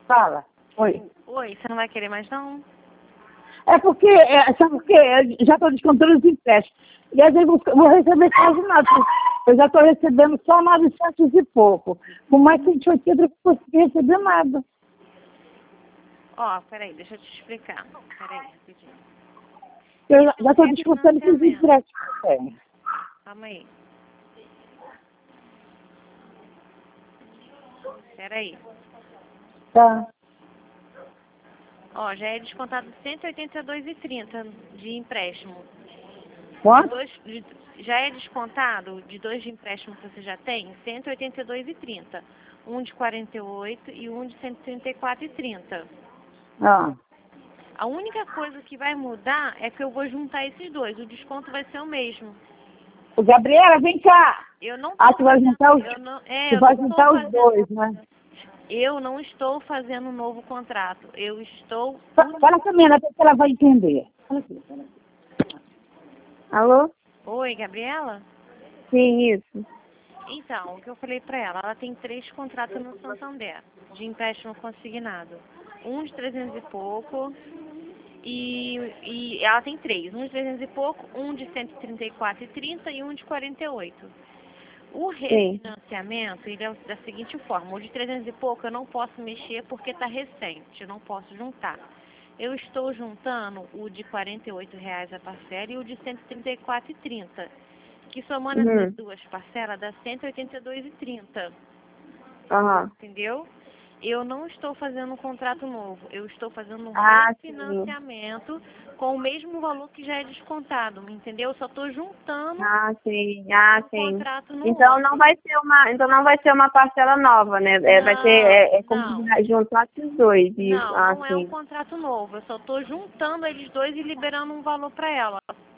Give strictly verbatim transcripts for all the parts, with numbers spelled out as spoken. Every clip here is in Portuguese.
Fala. Oi. Oi, você não vai querer mais não? É porque, é, sabe por quê? Eu já estou descontando os empréstimos. E às vezes eu vou vou receber quase nada. Eu já estou recebendo só novecentos e pouco. Com mais cento e oitenta eu não consegui receber nada. Ó, peraí, deixa eu te explicar. Peraí, rapidinho. Eu já- já estou É descontando esses financiamento. empréstimos. É. Calma aí. Peraí. Tá. Ó, já é descontado cento e oitenta e dois e trinta de empréstimo. Quanto? Dois, de- já é descontado de dois de empréstimo que você já tem, cento e oitenta e dois e trinta. Um de quarenta e oito e um de cento e trinta e quatro e trinta. Ah. A única coisa que vai mudar é que eu vou juntar esses dois. O desconto vai ser o mesmo. Ô, Gabriela, vem cá. Eu não Ah, tô tu vai fazendo, juntar os, eu não, é, tu eu vai não tô juntar os fazendo, dois, né? eu não estou fazendo um novo contrato. Eu estou Fa- Fala com a menina, até que ela vai entender. Fala aqui, fala aqui. Alô? Oi, Gabriela? Sim, isso. Então, o que eu falei pra ela, ela tem três contratos no Santander, de empréstimo consignado. Um de trezentos e pouco, e, e ela tem três. Um de trezentos e pouco, um de cento e trinta e quatro e trinta e um de quarenta e oito. O refinanciamento, ele é da seguinte forma, o de trezentos e pouco eu não posso mexer porque está recente, eu não posso juntar. Eu estou juntando o de quarenta e oito reais a parcela e o de cento e trinta e quatro e trinta, que somando Uhum. essas duas parcelas dá cento e oitenta e dois e trinta, Aham. entendeu? Eu não estou fazendo um contrato novo, eu estou fazendo um Ah, sim. refinanciamento com o mesmo valor que já é descontado, entendeu? Eu só estou juntando Ah, sim. Ah, um sim. contrato no Então outro. não vai ser uma, então não vai ser uma parcela nova, né? É, vai ser, é, é como Não, se juntar esses dois, isso. não, Ah, não é um sim. contrato novo. Eu só estou juntando eles dois e liberando um valor para ela.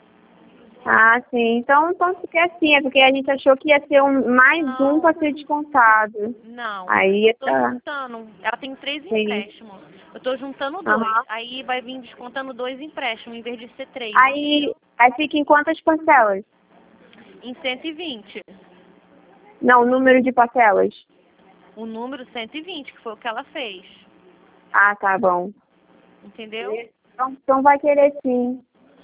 Ah, sim. Então, então fica assim, é porque a gente achou que ia ser um, mais um Não, para ser descontado. não. Aí Eu estou tá. juntando. Ela tem três Sim. empréstimos. Eu estou juntando dois. Aham. Aí vai vir descontando dois empréstimos em vez de ser três. Aí, aí fica em quantas parcelas? Em cento e vinte. Não, o número de parcelas. O número cento e vinte, que foi o que ela fez. Ah, tá bom. Entendeu? Então, então vai querer sim.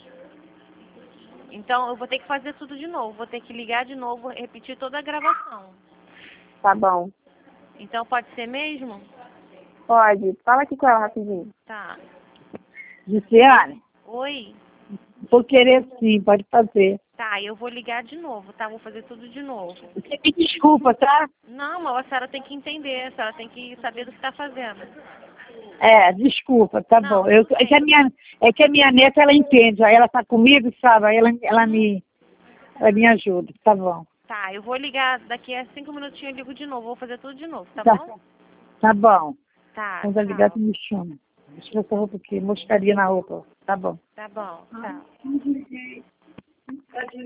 Então eu vou ter que fazer tudo de novo. Vou ter que ligar de novo, repetir toda a gravação. Tá bom. Então pode ser mesmo? Pode. Fala aqui com ela rapidinho. Tá. Luciane, Oi? vou querer sim, pode fazer. Tá, eu vou ligar de novo, tá? Vou fazer tudo de novo. Você me desculpa, tá? Não, mas a senhora tem que entender, a senhora tem que saber do que tá fazendo. É, desculpa, tá Não, bom. Eu, tudo é, que a bem. minha, é que a minha neta, ela entende, aí ela tá comigo, sabe? Aí ela, ela, me, ela me ajuda, tá bom. Tá, eu vou ligar daqui a cinco minutinhos, eu ligo de novo, vou fazer tudo de novo, tá Tá, bom? tá bom. Tá, Quando eu ligar, tu tchau. me chama. Deixa eu ver essa roupa aqui, moscaria na roupa. Tá bom. Tá bom, tchau.